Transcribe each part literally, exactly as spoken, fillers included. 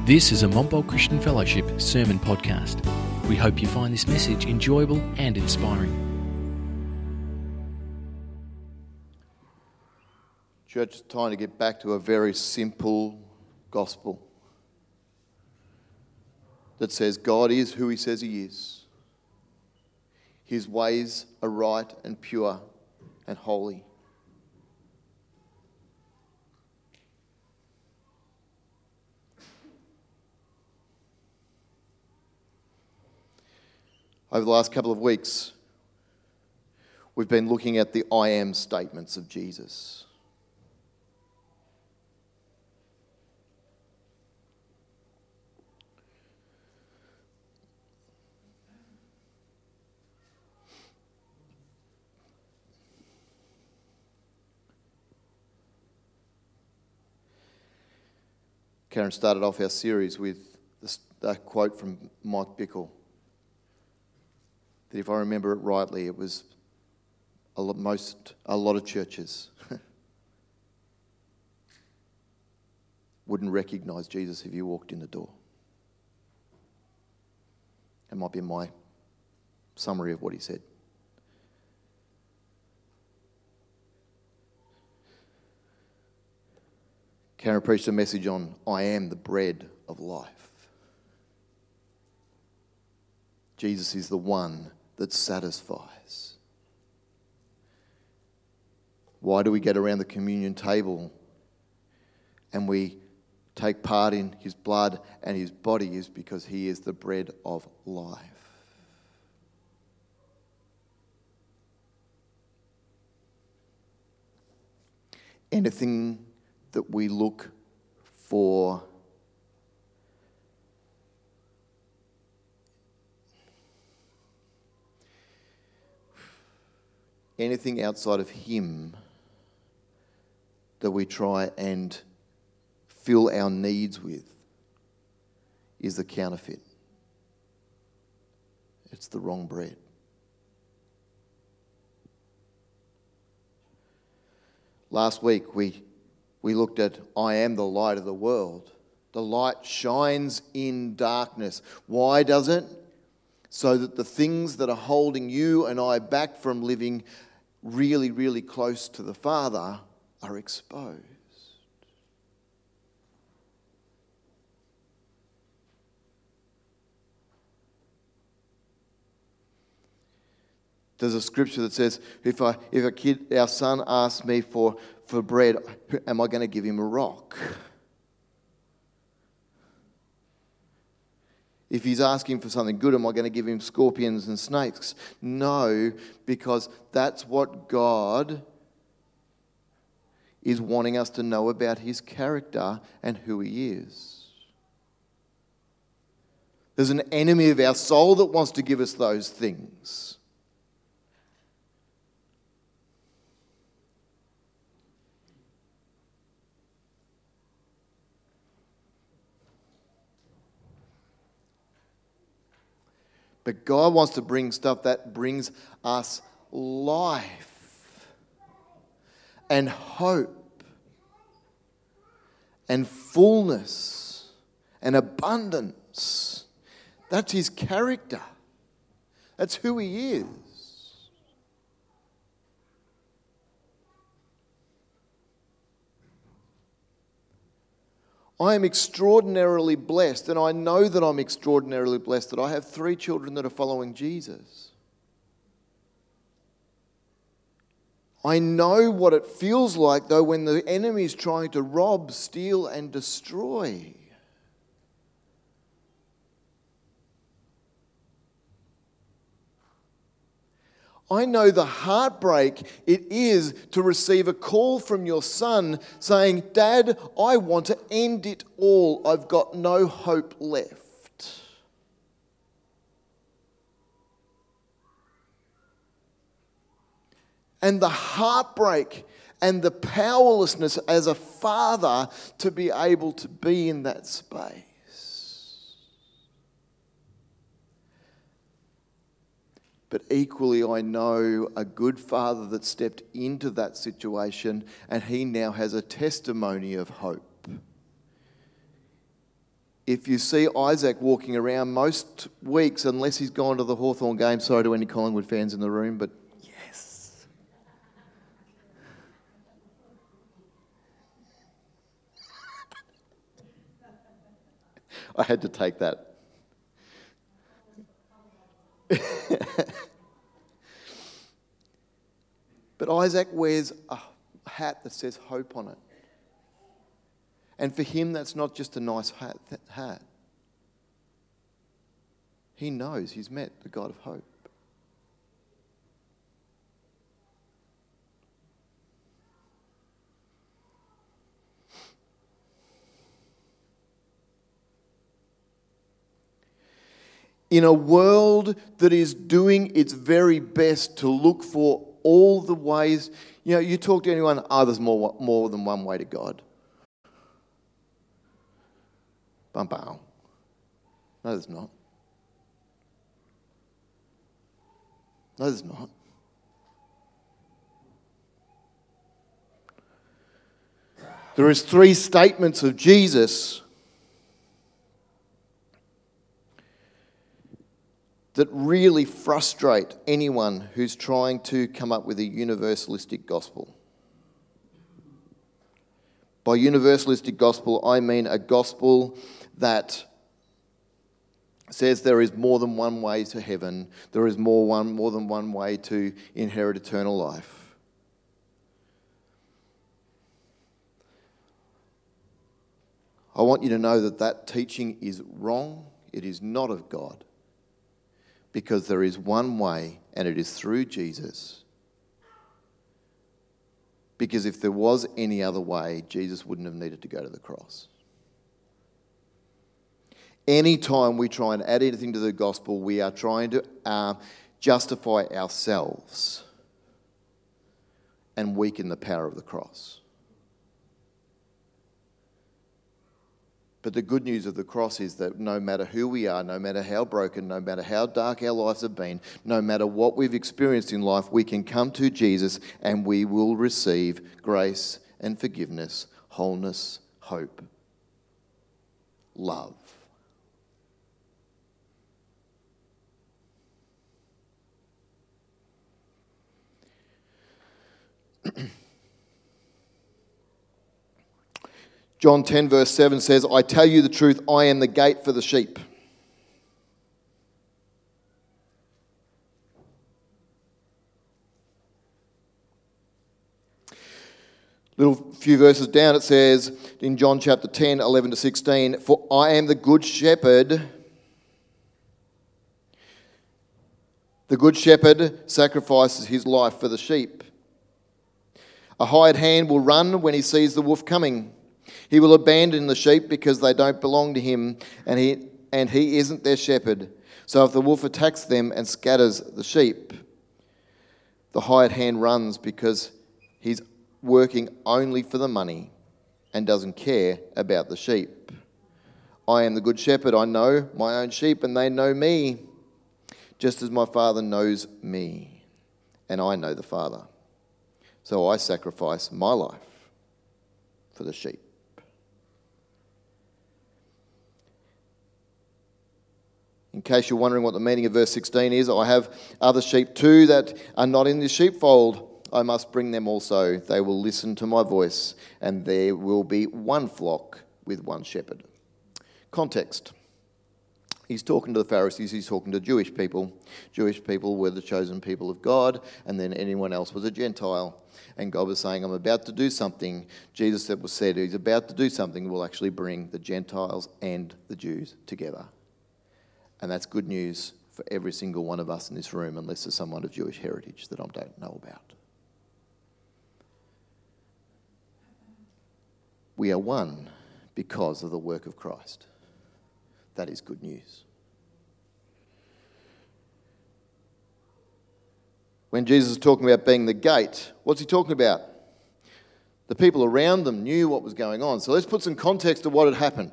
This is a Montbult Christian Fellowship sermon podcast. We hope you find this message enjoyable and inspiring. Church, it's time to get back to a very simple gospel that says God is who He says He is. His ways are right and pure and holy. Over the last couple of weeks, we've been looking at the I am statements of Jesus. Karen started off our series with this, a quote from Mike Bickle. That if I remember it rightly, it was a lot, most, a lot of churches wouldn't recognise Jesus if you walked in the door. That might be my summary of what he said. Karen preached a message on, I am the bread of life. Jesus is the one that satisfies. Why do we get around the communion table and we take part in His blood and His body? Is because He is the bread of life. Anything that we look for anything outside of Him that we try and fill our needs with is the counterfeit. It's the wrong bread. Last week we we looked at I am the light of the world. The light shines in darkness. Why does it? So that the things that are holding you and I back from living really, really close to the Father are exposed. There's a scripture that says, if I, if a kid, our son asks me for, for bread, am I going to give him a rock? If he's asking for something good, am I going to give him scorpions and snakes? No, because that's what God is wanting us to know about His character and who He is. There's an enemy of our soul that wants to give us those things. But God wants to bring stuff that brings us life and hope and fullness and abundance. That's His character. That's who He is. I am extraordinarily blessed, and I know that I'm extraordinarily blessed that I have three children that are following Jesus. I know what it feels like, though, when the enemy is trying to rob, steal, and destroy. I know the heartbreak it is to receive a call from your son saying, Dad, I want to end it all. I've got no hope left. And the heartbreak and the powerlessness as a father to be able to be in that space. But equally, I know a good father that stepped into that situation, and he now has a testimony of hope if you see Isaac walking around most weeks, unless he's gone to the Hawthorn game, sorry to any Collingwood fans in the room, but yes. I had to take that. But Isaac wears a hat that says hope on it. And for him, that's not just a nice hat. hat. He knows he's met the God of hope. In a world that is doing its very best to look for all the ways, you know, you talk to anyone, oh, there's more, more than one way to God. Bum bum. No, there's not. No, there's not. There is three statements of Jesus that really frustrate anyone who's trying to come up with a universalistic gospel. By universalistic gospel, I mean a gospel that says there is more than one way to heaven, there is more one more than one way to inherit eternal life. I want you to know that that teaching is wrong. It is not of God. Because there is one way, and it is through Jesus. Because if there was any other way, Jesus wouldn't have needed to go to the cross. Anytime we try and add anything to the gospel, we are trying to uh, justify ourselves and weaken the power of the cross. But the good news of the cross is that no matter who we are, no matter how broken, no matter how dark our lives have been, no matter what we've experienced in life, we can come to Jesus and we will receive grace and forgiveness, wholeness, hope, love. John ten verse seven says, I tell you the truth, I am the gate for the sheep. Little few verses down it says in John chapter ten, eleven to sixteen, for I am the good shepherd. The good shepherd sacrifices his life for the sheep. A hired hand will run when he sees the wolf coming. He will abandon the sheep because they don't belong to him, and he and he isn't their shepherd. So if the wolf attacks them and scatters the sheep, the hired hand runs because he's working only for the money and doesn't care about the sheep. I am the good shepherd. I know my own sheep, and they know me, just as my Father knows me, and I know the Father. So I sacrifice my life for the sheep. In case you're wondering what the meaning of verse sixteen is, I have other sheep too that are not in this sheepfold. I must bring them also. They will listen to my voice, and there will be one flock with one shepherd. Context. He's talking to the Pharisees, he's talking to Jewish people. Jewish people were the chosen people of God, and then anyone else was a Gentile. And God was saying, I'm about to do something. Jesus said, was said he's about to do something that will actually bring the Gentiles and the Jews together. And that's good news for every single one of us in this room, unless there's someone of Jewish heritage that I don't know about. We are one because of the work of Christ. That is good news. When Jesus is talking about being the gate, what's he talking about? The people around them knew what was going on. So let's put some context to what had happened.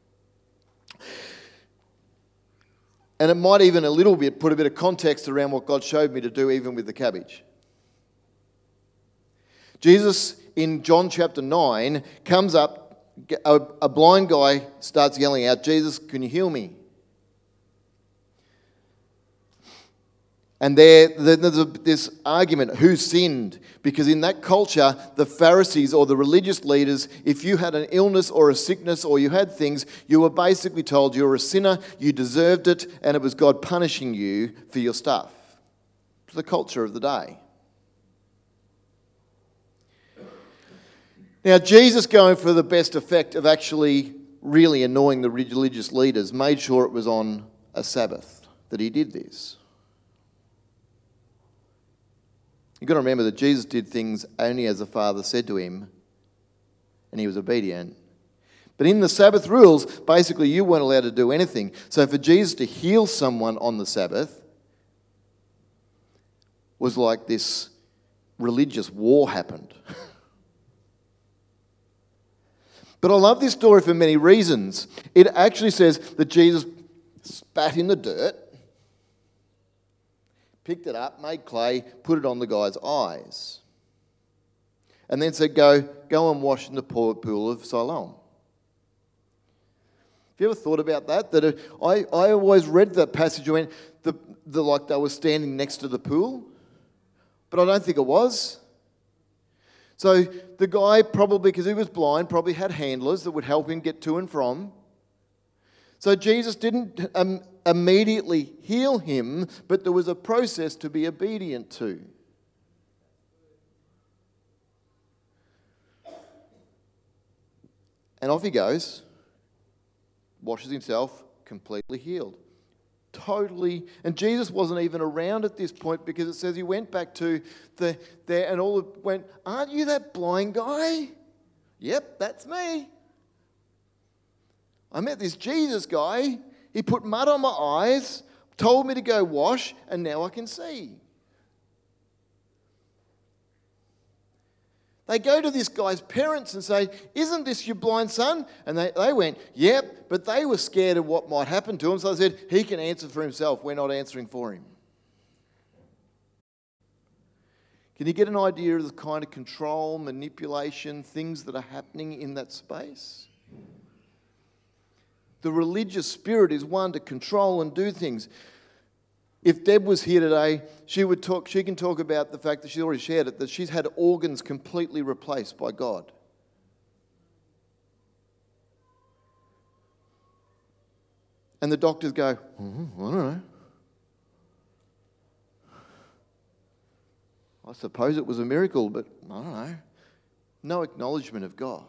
And it might even a little bit put a bit of context around what God showed me to do even with the cabbage. Jesus in John chapter nine comes up a, a blind guy starts yelling out, "Jesus, can you heal me?" And there, there's a, this argument, who sinned? Because in that culture, the Pharisees or the religious leaders, if you had an illness or a sickness or you had things, you were basically told you were a sinner, you deserved it, and it was God punishing you for your stuff. It's the culture of the day. Now, Jesus, going for the best effect of actually really annoying the religious leaders, made sure it was on a Sabbath that he did this. You've got to remember that Jesus did things only as the Father said to him, and he was obedient. But in the Sabbath rules, basically you weren't allowed to do anything. So for Jesus to heal someone on the Sabbath was like this religious war happened. But I love this story for many reasons. It actually says that Jesus spat in the dirt, picked it up, made clay, put it on the guy's eyes, and then said, go, go and wash in the pool of Siloam. Have you ever thought about that? That it, I, I always read that passage when the, the like they were standing next to the pool, but I don't think it was. So the guy probably, because he was blind, probably had handlers that would help him get to and from. So Jesus didn't um, immediately heal him, but there was a process to be obedient to. And off he goes, washes himself, completely healed. Totally. And Jesus wasn't even around at this point, because it says he went back to the there and all went, "Aren't you that blind guy?" "Yep, that's me. I met this Jesus guy. He put mud on my eyes, told me to go wash, and now I can see." They go to this guy's parents and say, "Isn't this your blind son?" And they, they went, "Yep," but they were scared of what might happen to him, so they said, "He can answer for himself. We're not answering for him." Can you get an idea of the kind of control, manipulation, things that are happening in that space? The religious spirit is one to control and do things. If Deb was here today, she would talk. She can talk about the fact that she's already shared it, that she's had organs completely replaced by God. And the doctors go, mm-hmm, "I don't know. I suppose it was a miracle, but I don't know." No acknowledgement of God.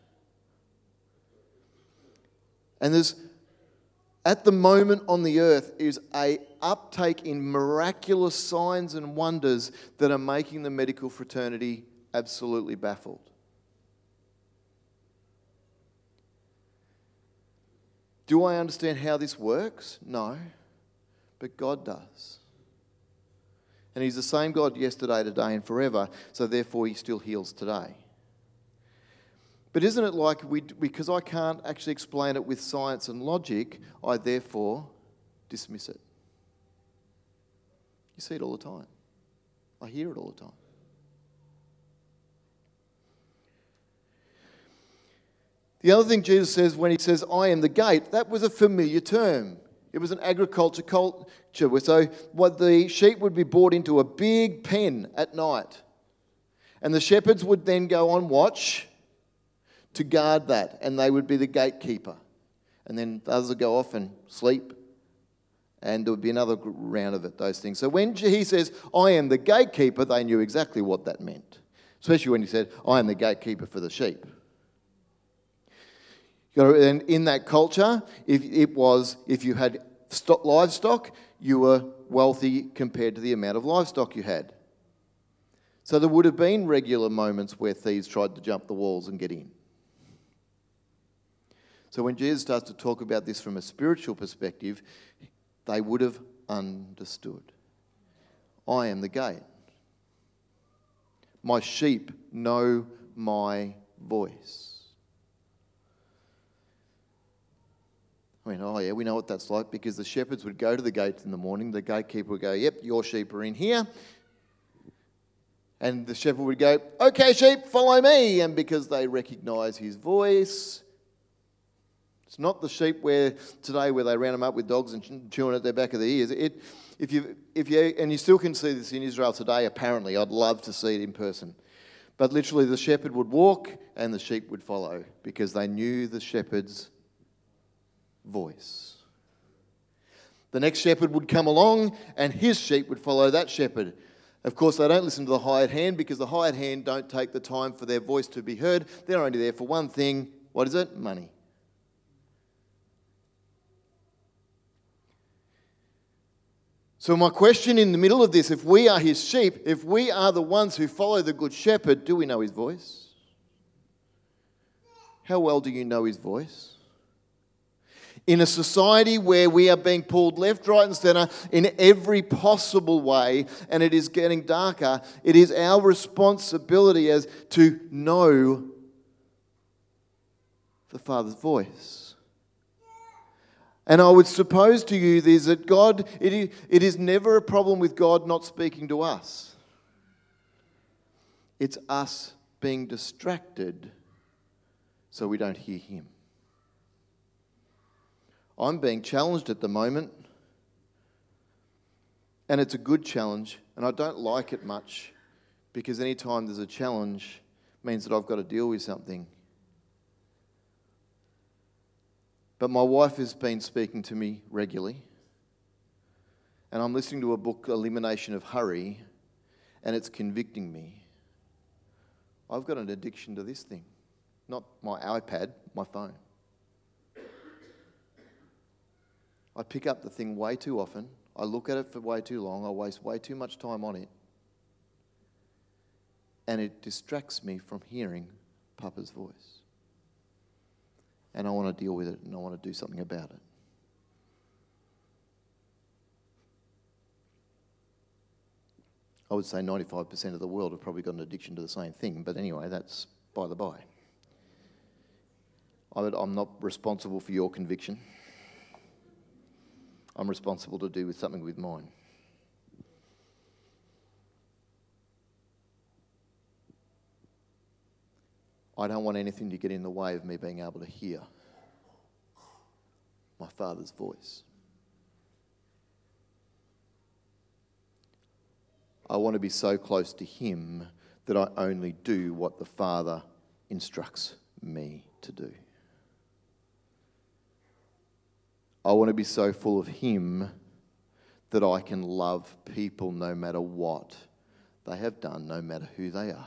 And there's, at the moment on the earth, is a uptake in miraculous signs and wonders that are making the medical fraternity absolutely baffled. Do I understand how this works? No, but God does. And he's the same God yesterday, today, and forever, so therefore he still heals today. But isn't it like, we, because I can't actually explain it with science and logic, I therefore dismiss it? You see it all the time. I hear it all the time. The other thing Jesus says when he says, "I am the gate," that was a familiar term. It was an agriculture culture. So what the sheep would be brought into a big pen at night. And the shepherds would then go on watch to guard that, and they would be the gatekeeper. And then others would go off and sleep, and there would be another round of it, those things. So when he says, "I am the gatekeeper," they knew exactly what that meant, especially when he said, "I am the gatekeeper for the sheep." And in that culture, if it was, if you had stock, livestock, you were wealthy compared to the amount of livestock you had. So there would have been regular moments where thieves tried to jump the walls and get in. So when Jesus starts to talk about this from a spiritual perspective, they would have understood. I am the gate. My sheep know my voice. I mean, oh yeah, we know what that's like, because the shepherds would go to the gate in the morning, the gatekeeper would go, "Yep, your sheep are in here." And the shepherd would go, "Okay, sheep, follow me." And because they recognise his voice, it's not the sheep where today where they round them up with dogs and chewing at their back of their ears. It, if you, if you, and you still can see this in Israel today. Apparently, I'd love to see it in person. But literally, the shepherd would walk and the sheep would follow because they knew the shepherd's voice. The next shepherd would come along and his sheep would follow that shepherd. Of course, they don't listen to the hired hand because the hired hand don't take the time for their voice to be heard. They're only there for one thing. What is it? Money. So my question in the middle of this, if we are his sheep, if we are the ones who follow the good shepherd, do we know his voice? How well do you know his voice? In a society where we are being pulled left, right and centre in every possible way, and it is getting darker, it is our responsibility as to know the Father's voice. And I would suppose to you is that God, it is, it is never a problem with God not speaking to us. It's us being distracted so we don't hear him. I'm being challenged at the moment, and it's a good challenge, and I don't like it much because any time there's a challenge means that I've got to deal with something. But my wife has been speaking to me regularly, and I'm listening to a book, Elimination of Hurry, and it's convicting me. I've got an addiction to this thing, not my iPad, my phone. I pick up the thing way too often. I look at it for way too long. I waste way too much time on it. And it distracts me from hearing Papa's voice. And I want to deal with it, and I want to do something about it. I would say ninety-five percent of the world have probably got an addiction to the same thing, but anyway, that's by the by. I would, I'm not responsible for your conviction. I'm responsible to do with something with mine. I don't want anything to get in the way of me being able to hear my Father's voice. I want to be so close to him that I only do what the Father instructs me to do. I want to be so full of him that I can love people no matter what they have done, no matter who they are.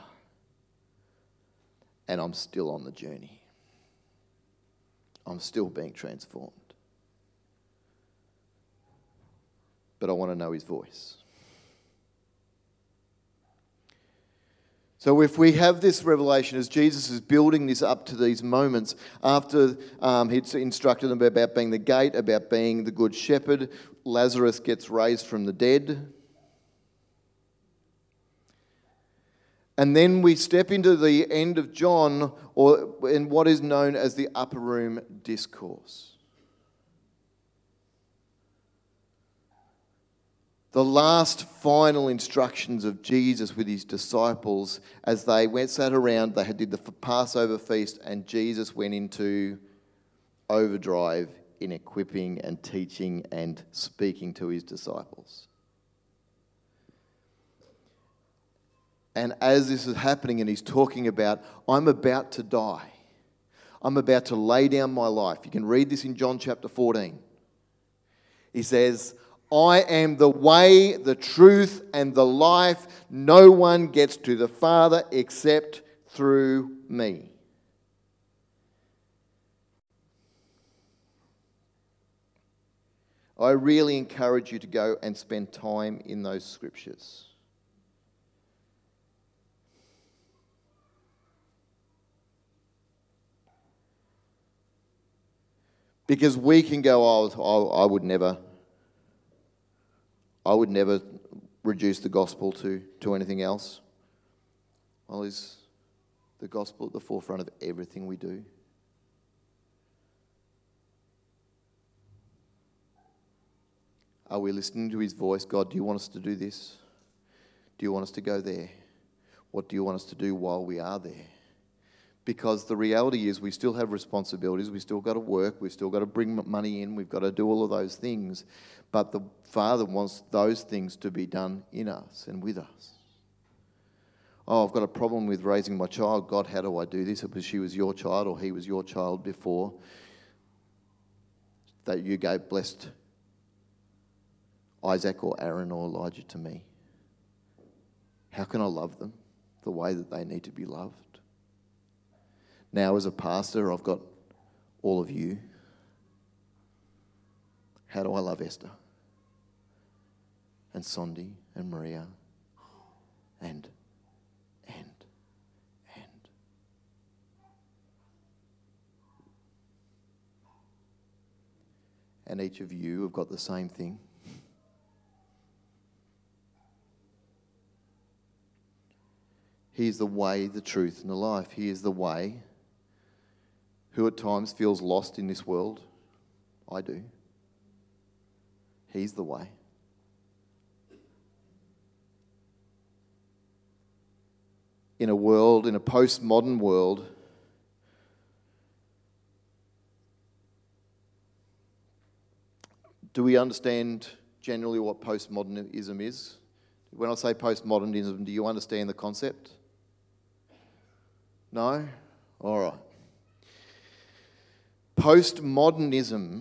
And I'm still on the journey. I'm still being transformed. But I want to know his voice. So if we have this revelation, as Jesus is building this up to these moments, after um, he'd instructed them about being the gate, about being the good shepherd, Lazarus gets raised from the dead. And then we step into the end of John, or in what is known as the Upper Room Discourse. The last final instructions of Jesus with his disciples as they went sat around, they did the Passover feast, and Jesus went into overdrive in equipping and teaching and speaking to his disciples. And as this is happening and he's talking about, I'm about to die. I'm about to lay down my life. You can read this in John chapter fourteen. He says, I am the way, the truth, and the life. No one gets to the Father except through me. I really encourage you to go and spend time in those scriptures. Because we can go, oh, I would never, I would never reduce the gospel to, to anything else. Well, is the gospel at the forefront of everything we do? Are we listening to his voice? God, do you want us to do this? Do you want us to go there? What do you want us to do while we are there? Because the reality is we still have responsibilities, we still got to work, we've still got to bring money in, we've got to do all of those things. But the Father wants those things to be done in us and with us. Oh, I've got a problem with raising my child. God, how do I do this? Because she was your child or he was your child before that you gave blessed Isaac or Aaron or Elijah to me. How can I love them the way that they need to be loved? Now, as a pastor, I've got all of you. How do I love Esther and Sondi and Maria and, and, and? And each of you have got the same thing. He is the way, the truth, and the life. He is the way who at times feels lost in this world. I do. He's the way. In a world, in a postmodern world, do we understand generally what postmodernism is? When I say postmodernism, do you understand the concept? No? All right. Postmodernism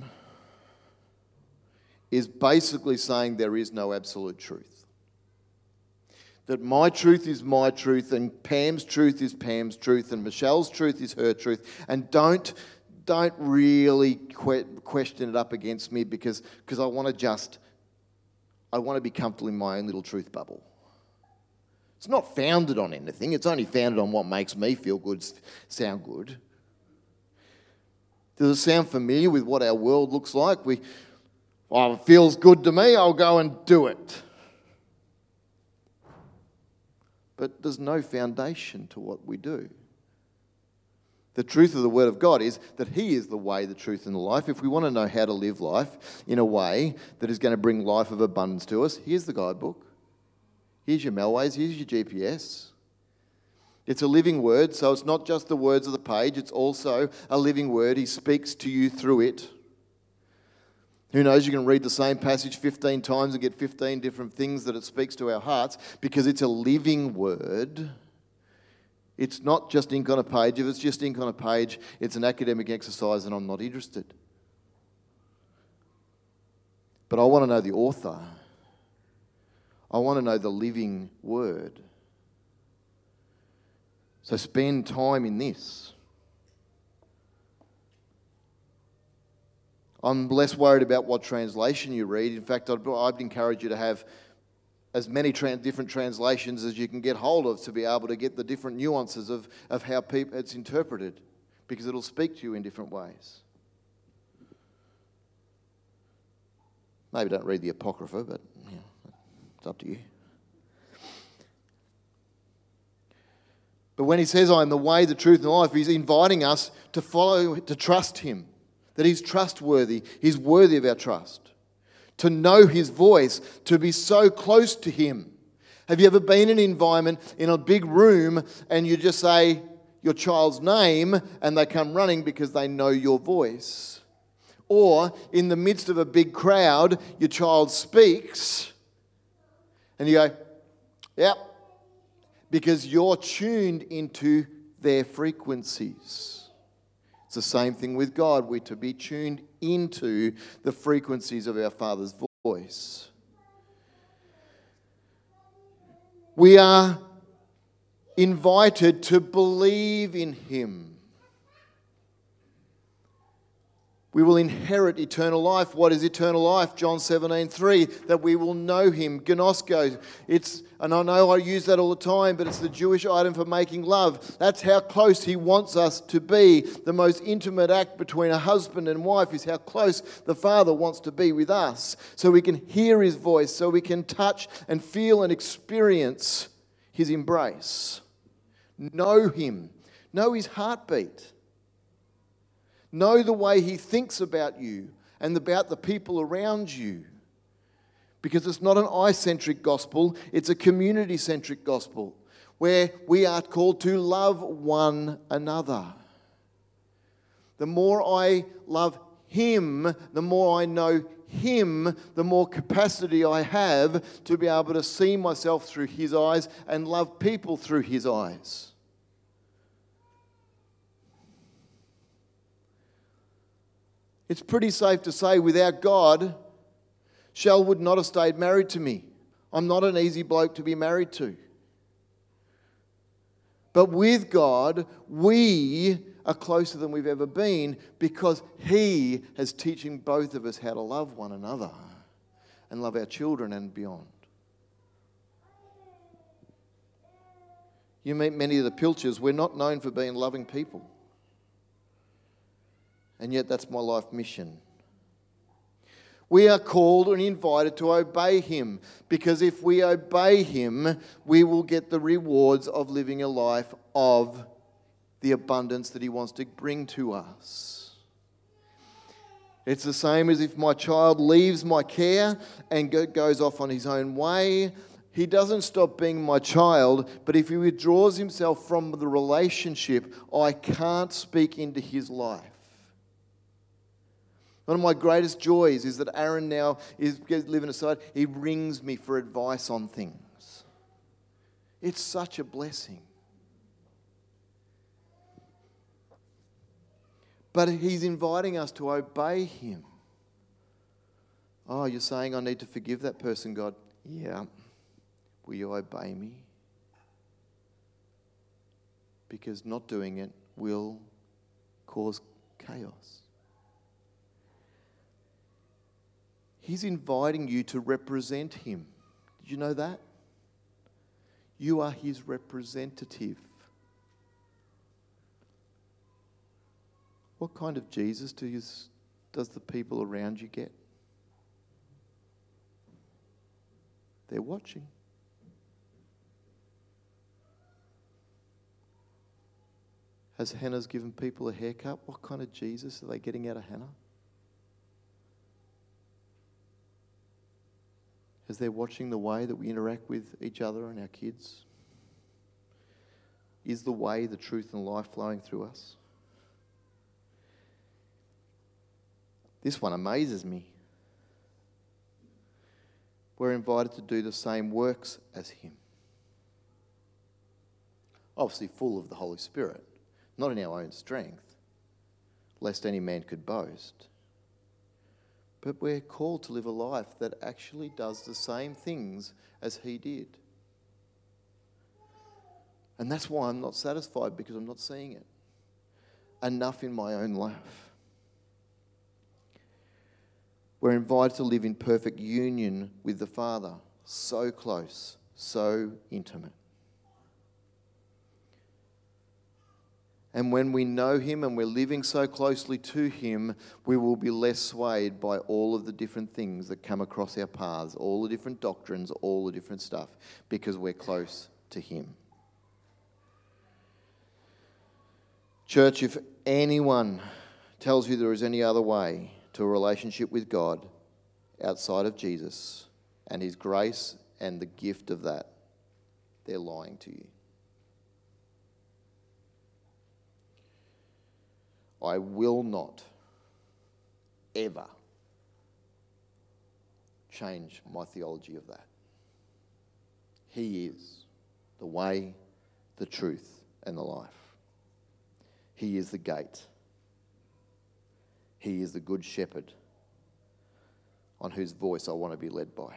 is basically saying there is no absolute truth. That my truth is my truth, and Pam's truth is Pam's truth, and Michelle's truth is her truth. And don't, don't really que- question it up against me because, because I want to just, I want to be comfortable in my own little truth bubble. It's not founded on anything. It's only founded on what makes me feel good, sound good. Does it sound familiar with what our world looks like? We, oh, it feels good to me, I'll go and do it. But there's no foundation to what we do. The truth of the Word of God is that He is the way, the truth, and the life. If we want to know how to live life in a way that is going to bring life of abundance to us, here's the guidebook. Here's your Melways, here's your G P S. It's a living word, so it's not just the words of the page, it's also a living word. He speaks to you through it. Who knows, you can read the same passage fifteen times and get fifteen different things that it speaks to our hearts because it's a living word. It's not just ink on a page. If it's just ink on a page, it's an academic exercise and I'm not interested. But I want to know the author. I want to know the living word. So spend time in this. I'm less worried about what translation you read. In fact, I'd, I'd encourage you to have as many trans, different translations as you can get hold of to be able to get the different nuances of, of how people, it's interpreted, because it'll speak to you in different ways. Maybe don't read the Apocrypha, but you know, it's up to you. But when he says, I am the way, the truth, and the life, he's inviting us to follow, to trust him, that he's trustworthy, he's worthy of our trust, to know his voice, to be so close to him. Have you ever been in an environment, in a big room, and you just say your child's name, and they come running because they know your voice? Or in the midst of a big crowd, your child speaks, and you go, yep, because you're tuned into their frequencies. It's the same thing with God. We're to be tuned into the frequencies of our Father's voice. We are invited to believe in him. We will inherit eternal life. What is eternal life? John seventeen three, that we will know him. Gnosko. It's, and I know I use that all the time, but it's the Jewish item for making love. That's how close he wants us to be. The most intimate act between a husband and wife is how close the Father wants to be with us. So we can hear his voice, so we can touch and feel and experience his embrace. Know him. Know his heartbeat. Know the way he thinks about you and about the people around you. Because it's not an I-centric gospel, it's a community-centric gospel. where we are called to love one another. The more I love Him, the more I know Him, the more capacity I have to be able to see myself through His eyes and love people through His eyes. It's pretty safe to say, without God, Shell would not have stayed married to me. I'm not an easy bloke to be married to. But with God, we are closer than we've ever been because He is teaching both of us how to love one another and love our children and beyond. You meet many of the Pilchers, we're not known for being loving people. And yet that's my life mission. We are called and invited to obey Him, because if we obey Him, we will get the rewards of living a life of the abundance that He wants to bring to us. It's the same as if my child leaves my care and goes off on his own way. He doesn't stop being my child, but if he withdraws himself from the relationship, I can't speak into his life. One of my greatest joys is that Aaron now is living aside. He rings me for advice on things. It's such a blessing. But He's inviting us to obey Him. Oh, you're saying I need to forgive that person, God? Yeah. Will you obey me? Because not doing it will cause chaos. He's inviting you to represent Him. Did you know that? You are His representative. What kind of Jesus do you, does the people around you get? They're watching. Has Hannah's given people a haircut? What kind of Jesus are they getting out of Hannah? As they're watching the way that we interact with each other and our kids? Is the way, the truth and life flowing through us? This one amazes me. We're invited to do the same works as Him. Obviously full of the Holy Spirit, not in our own strength, lest any man could boast. But we're called to live a life that actually does the same things as He did. And that's why I'm not satisfied, because I'm not seeing it enough in my own life. We're invited to live in perfect union with the Father, so close, so intimate. And when we know Him and we're living so closely to Him, we will be less swayed by all of the different things that come across our paths, all the different doctrines, all the different stuff, because we're close to Him. Church, if anyone tells you there is any other way to a relationship with God outside of Jesus and His grace and the gift of that, they're lying to you. I will not ever change my theology of that. He is the way, the truth, and the life. He is the gate. He is the good shepherd on whose voice I want to be led by.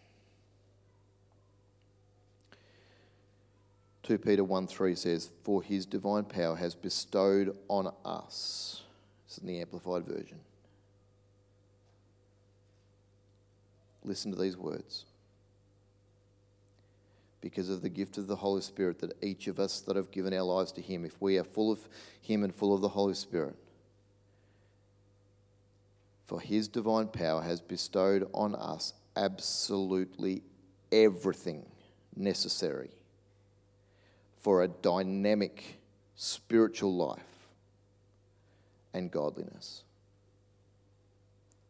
Second Peter one three says, for His divine power has bestowed on us. This is in the Amplified Version. Listen to these words. Because of the gift of the Holy Spirit that each of us that have given our lives to Him, if we are full of Him and full of the Holy Spirit, for His divine power has bestowed on us absolutely everything necessary for a dynamic spiritual life and godliness.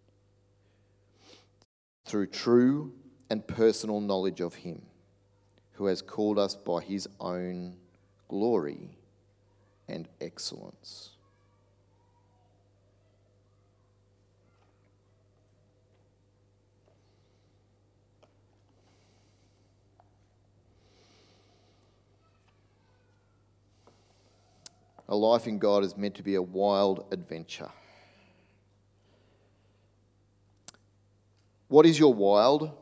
Through true and personal knowledge of Him, who has called us by his own glory and excellence. A life in God is meant to be a wild adventure. What is your wild?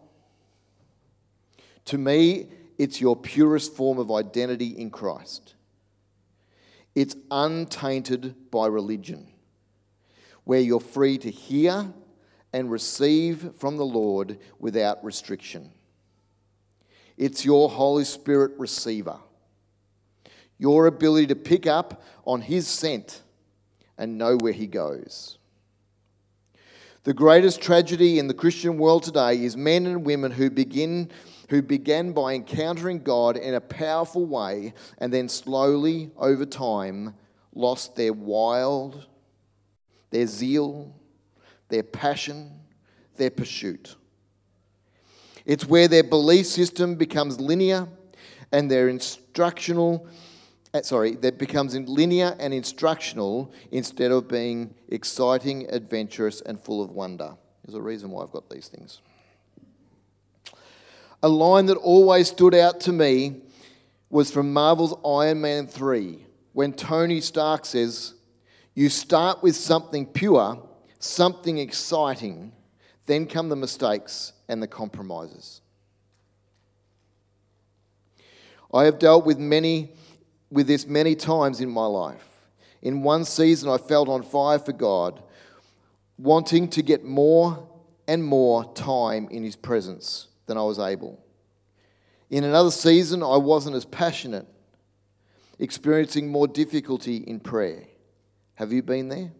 To me, it's your purest form of identity in Christ. It's untainted by religion, where you're free to hear and receive from the Lord without restriction. It's your Holy Spirit receiver. Your ability to pick up on his scent and know where he goes. The greatest tragedy in the Christian world today is men and women who begin who began by encountering God in a powerful way and then slowly, over time, lost their wild, their zeal, their passion, their pursuit. It's where their belief system becomes linear and their instructional Sorry, that becomes linear and instructional instead of being exciting, adventurous, and full of wonder. There's a reason why I've got these things. A line that always stood out to me was from Marvel's Iron Man three, when Tony Stark says, "You start with something pure, something exciting, then come the mistakes and the compromises." I have dealt with many with this many times in my life. In one season, I felt on fire for God, wanting to get more and more time in his presence than I was able. In another season, I wasn't as passionate, experiencing more difficulty in prayer. Have you been there?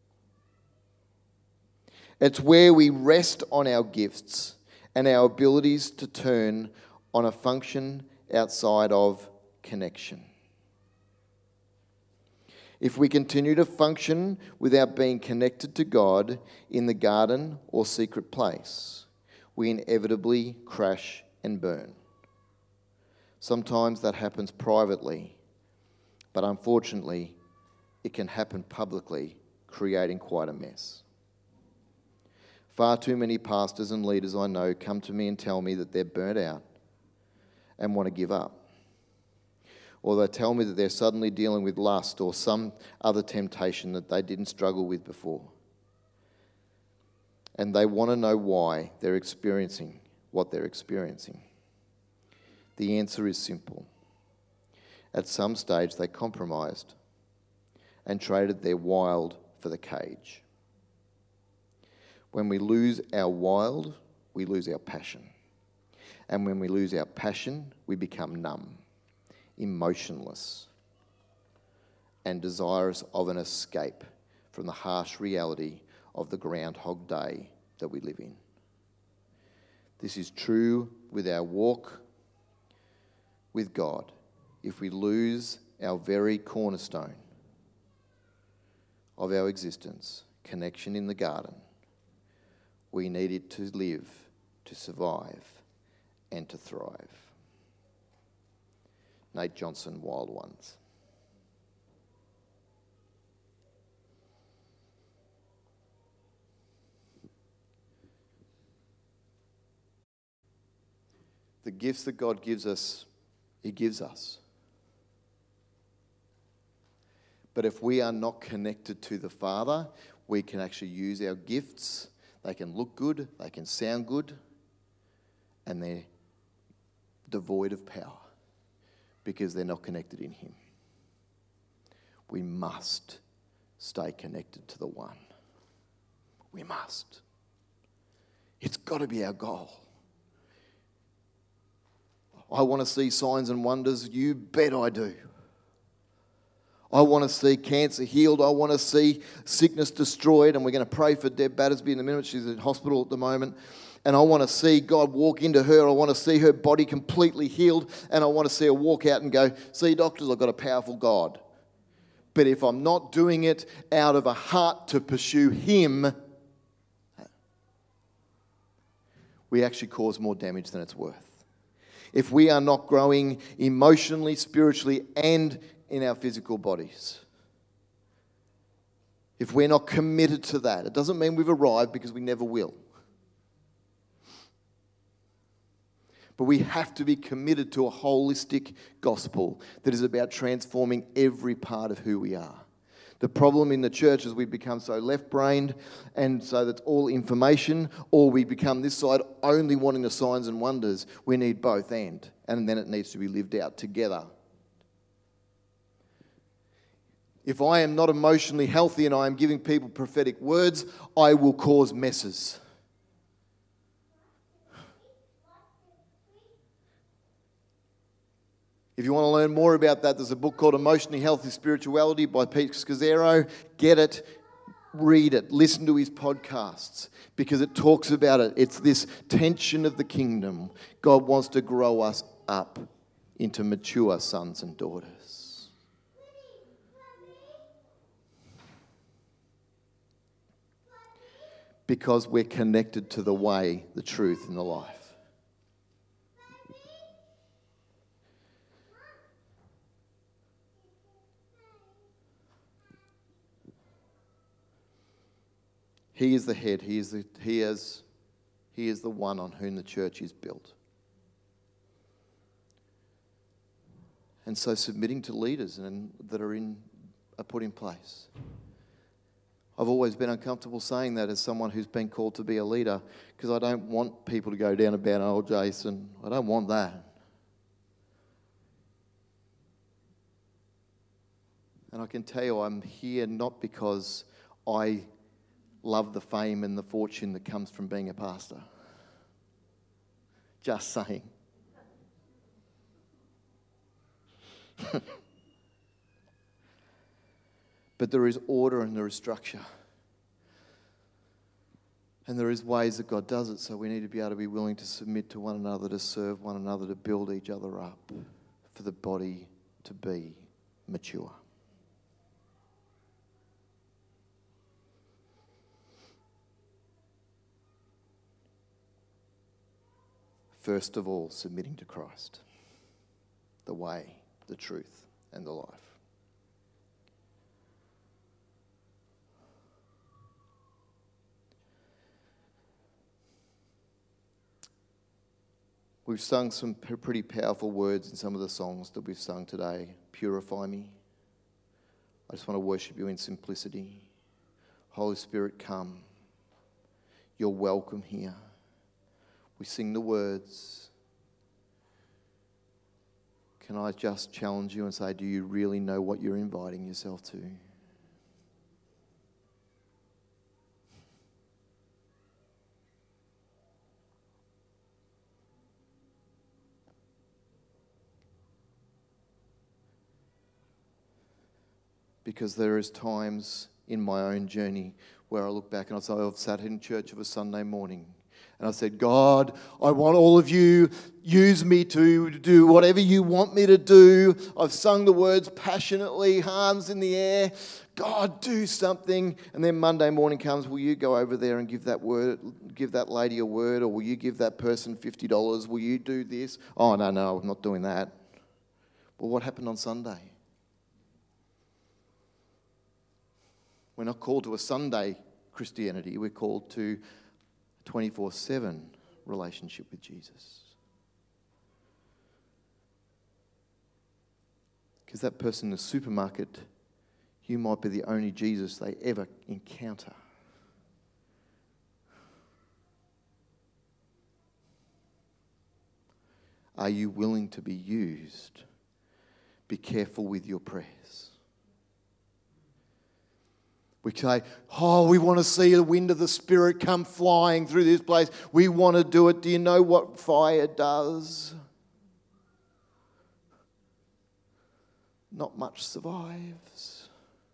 It's where we rest on our gifts and our abilities to turn on a function outside of connection. If we continue to function without being connected to God in the garden or secret place, we inevitably crash and burn. Sometimes that happens privately, but unfortunately, it can happen publicly, creating quite a mess. Far too many pastors and leaders I know come to me and tell me that they're burnt out and want to give up. Or they tell me that they're suddenly dealing with lust or some other temptation that they didn't struggle with before. And they want to know why they're experiencing what they're experiencing. The answer is simple. At some stage, they compromised and traded their wild for the cage. When we lose our wild, we lose our passion. And when we lose our passion, we become numb, emotionless, and desirous of an escape from the harsh reality of the Groundhog Day that we live in. This is true with our walk with God. If we lose our very cornerstone of our existence, connection in the garden, we need it to live, to survive, and to thrive. Nate Johnson, Wild Ones. The gifts that God gives us, he gives us. But if we are not connected to the Father, we can actually use our gifts. They can look good, they can sound good, and they're devoid of power because they're not connected in him. We must stay connected to the one. We must. It's got to be our goal. I want to see signs and wonders. You bet I do. I want to see cancer healed. I want to see sickness destroyed. And we're going to pray for Deb Battersby in a minute. She's in hospital at the moment. And I want to see God walk into her. I want to see her body completely healed. And I want to see her walk out and go, see, doctors, I've got a powerful God. But if I'm not doing it out of a heart to pursue him, we actually cause more damage than it's worth. if we are not growing emotionally, spiritually, and in our physical bodies. If we're not committed to that, it doesn't mean we've arrived, because we never will. But we have to be committed to a holistic gospel that is about transforming every part of who we are. The problem in the church is we become so left-brained, and so that's all information, or we become this side only wanting the signs and wonders. We need both and, and then it needs to be lived out together. If I am not emotionally healthy and I am giving people prophetic words, I will cause messes. If you want to learn more about that, there's a book called Emotionally Healthy Spirituality by Pete Scazzero. Get it, read it, listen to his podcasts, because it talks about it. It's this tension of the kingdom. God wants to grow us up into mature sons and daughters. Because we're connected to the way, the truth, and the life. He is the head. He is the, he is, he is the one on whom the church is built. And so submitting to leaders and that are in are put in place. I've always been uncomfortable saying that as someone who's been called to be a leader, because I don't want people to go down about, oh, Jason, I don't want that. And I can tell you I'm here not because I love the fame and the fortune that comes from being a pastor. Just saying. But there is order and there is structure. And there is ways that God does it, so we need to be able to be willing to submit to one another, to serve one another, to build each other up, for the body to be mature. First of all, submitting to Christ, the way, the truth, and the life. We've sung some pretty powerful words in some of the songs that we've sung today. Purify me. I just want to worship you in simplicity. Holy Spirit, come. You're welcome here. We sing the words. Can I just challenge you and say, do you really know what you're inviting yourself to? Because there is times in my own journey where I look back and I say, I've sat in church of a Sunday morning and I said, God, I want all of you, use me to do whatever you want me to do. I've sung the words passionately, arms in the air. God, do something. And then Monday morning comes, will you go over there and give that word, give that lady a word, or will you give that person fifty dollars? Will you do this? Oh, no, no, I'm not doing that. Well, what happened on Sunday? We're not called to a Sunday Christianity. We're called to a twenty-four seven relationship with Jesus. Because that person in the supermarket, you might be the only Jesus they ever encounter. Are you willing to be used? Be careful with your prayers. We say, oh, we want to see the wind of the Spirit come flying through this place. We want to do it. Do you know what fire does? Not much survives.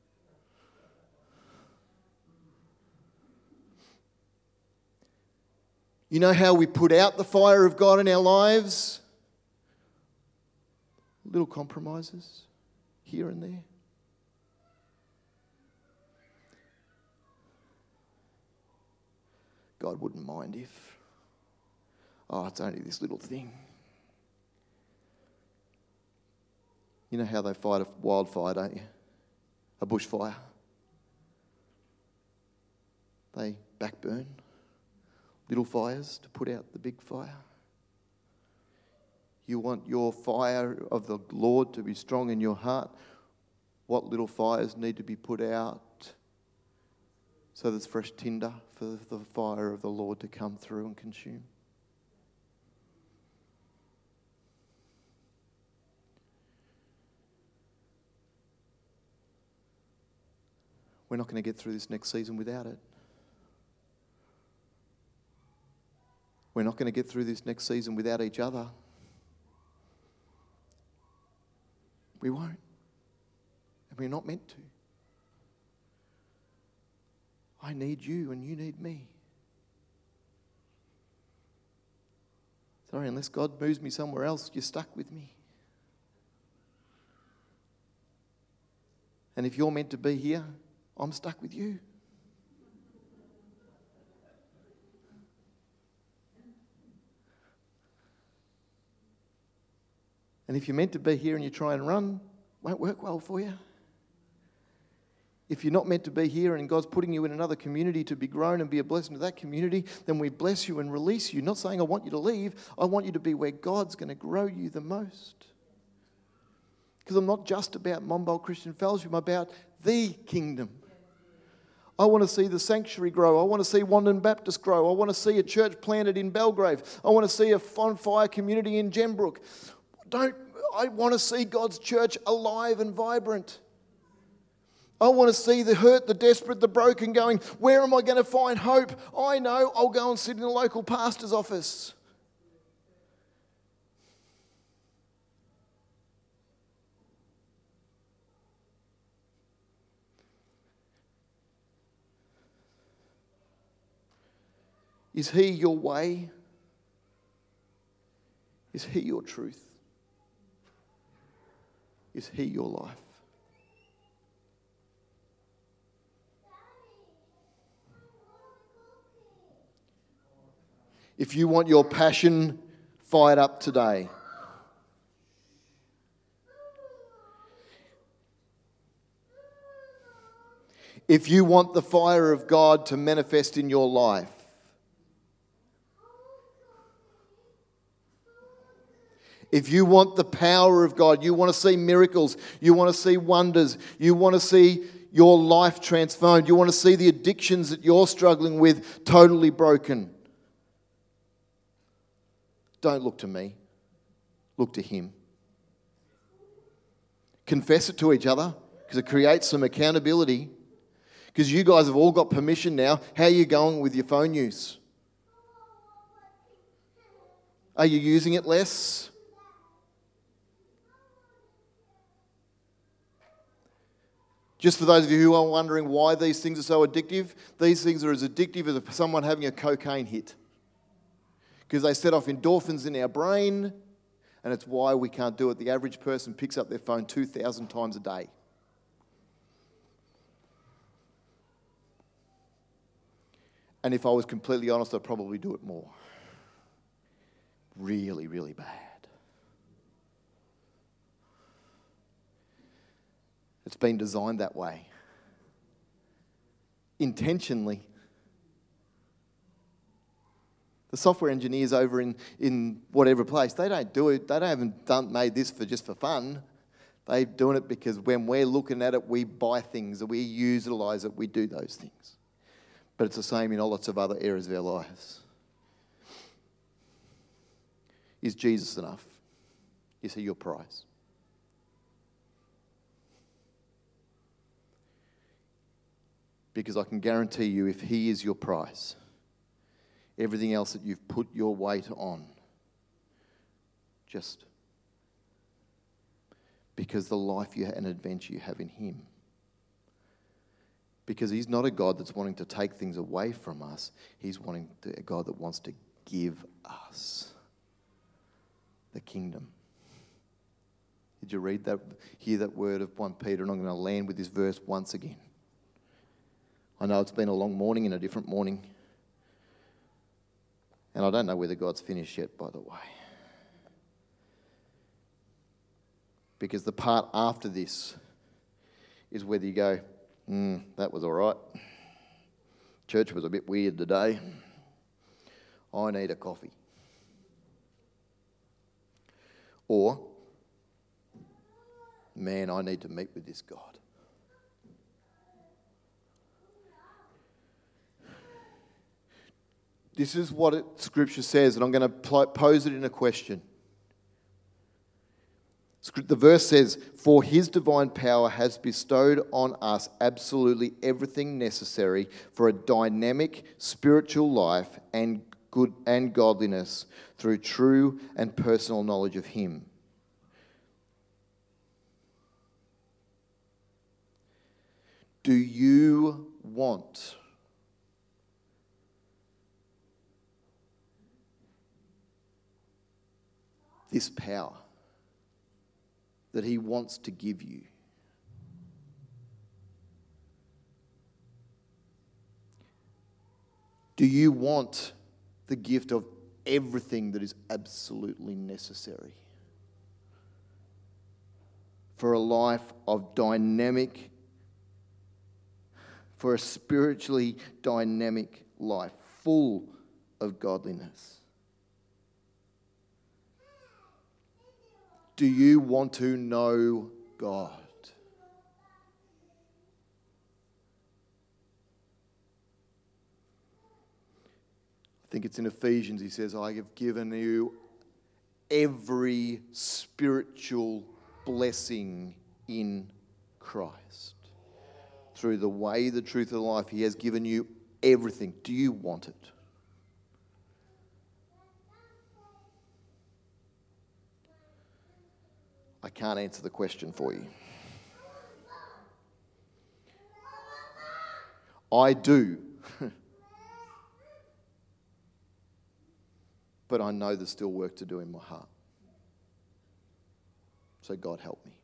You know how we put out the fire of God in our lives? Little compromises here and there. God wouldn't mind if, oh, it's only this little thing. You know how they fight a wildfire, don't you? A bushfire. They backburn little fires to put out the big fire. You want your fire of the Lord to be strong in your heart. What little fires need to be put out so there's fresh tinder for the fire of the Lord to come through and consume? We're not going to get through this next season without it. We're not going to get through this next season without each other. We won't. And we're not meant to. I need you and you need me. Sorry, unless God moves me somewhere else, you're stuck with me. And if you're meant to be here, I'm stuck with you. And if you're meant to be here and you try and run, it won't work well for you. If you're not meant to be here and God's putting you in another community to be grown and be a blessing to that community, then we bless you and release you. Not saying I want you to leave. I want you to be where God's going to grow you the most. Because I'm not just about Monbulk Christian Fellowship. I'm about the kingdom. I want to see the sanctuary grow. I want to see Wandon Baptist grow. I want to see a church planted in Belgrave. I want to see a on fire community in Gembrook. Don't, I want to see God's church alive and vibrant. I want to see the hurt, the desperate, the broken going, where am I going to find hope? I know, I'll go and sit in a local pastor's office. Is He your way? Is He your truth? Is He your life? If you want your passion fired up today, if you want the fire of God to manifest in your life, if you want the power of God, you want to see miracles, you want to see wonders, you want to see your life transformed, you want to see the addictions that you're struggling with totally broken, don't look to me. Look to Him. Confess it to each other because it creates some accountability. Because you guys have all got permission now. How are you going with your phone use? Are you using it less? Just for those of you who are wondering why these things are so addictive, these things are as addictive as someone having a cocaine hit. Because they set off endorphins in our brain, and it's why we can't do it. The average person picks up their phone two thousand times a day. And if I was completely honest, I'd probably do it more. Really, really bad. It's been designed that way. Intentionally. The software engineers over in, in whatever place, they don't do it. They don't haven't done, made this for just for fun. They're doing it because when we're looking at it, we buy things, we utilize it, we do those things. But it's the same in lots of other areas of our lives. Is Jesus enough? Is He your prize? Because I can guarantee you, if He is your prize, everything else that you've put your weight on, just because the life you and adventure you have in Him. Because He's not a God that's wanting to take things away from us. He's wanting to, a God that wants to give us the kingdom. Did you read that, hear that word of First Peter? And I'm going to land with this verse once again. I know it's been a long morning and a different morning. And I don't know whether God's finished yet, by the way. Because the part after this is whether you go, mm, that was all right. Church was a bit weird today. I need a coffee. Or, man, I need to meet with this God. This is what it, Scripture says, and I'm going to pl- pose it in a question. The verse says, "For his divine power has bestowed on us absolutely everything necessary for a dynamic spiritual life and good and godliness through true and personal knowledge of him." Do you want this power that he wants to give you? Do you want the gift of everything that is absolutely necessary for a life of dynamic, for a spiritually dynamic life, full of godliness? Do you want to know God? I think it's in Ephesians, he says, "I have given you every spiritual blessing in Christ." Through the way, the truth, of life, he has given you everything. Do you want it? I can't answer the question for you. I do. But I know there's still work to do in my heart. So God help me.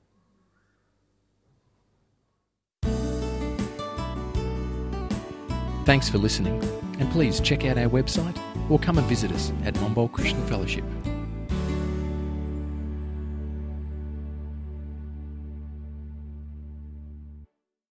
Thanks for listening, and please check out our website or come and visit us at Monbulk Christian Fellowship.